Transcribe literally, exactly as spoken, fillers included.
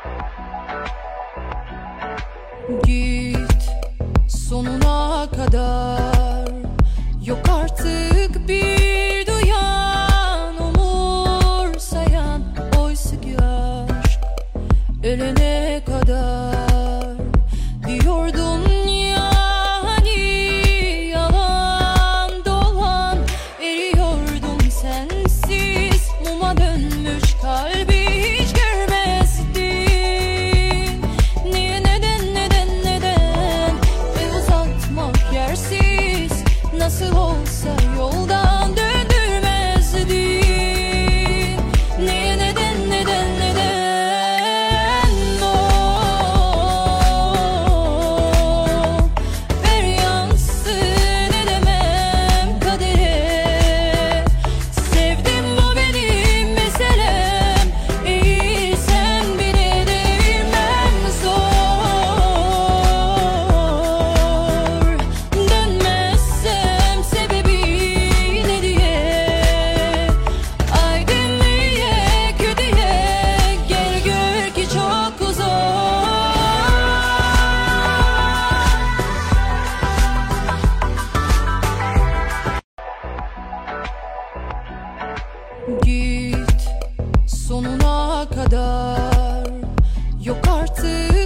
Git sonuna kadar, yok artık bir duyan, umursayan. Oysa ki aşk ölene kadar diyordun ya, hani yalan dolan. Eriyordum sensiz, muma dönmüş kalbi hiç görmezdin. Niye, neden, neden, neden? Ve uzatmak yersiz, nasıl olsa yoldan döndürmezdin. Niye, neden, neden, neden? Oh, ver yansın, edemem kadere. Sevdim, bu benim meselem, eğilsem bile değmem. Zor dönmezsem sebebi ne diye, aydınlığa kötüye, gel gör ki çok uzak. Git sonuna kadar, yok artık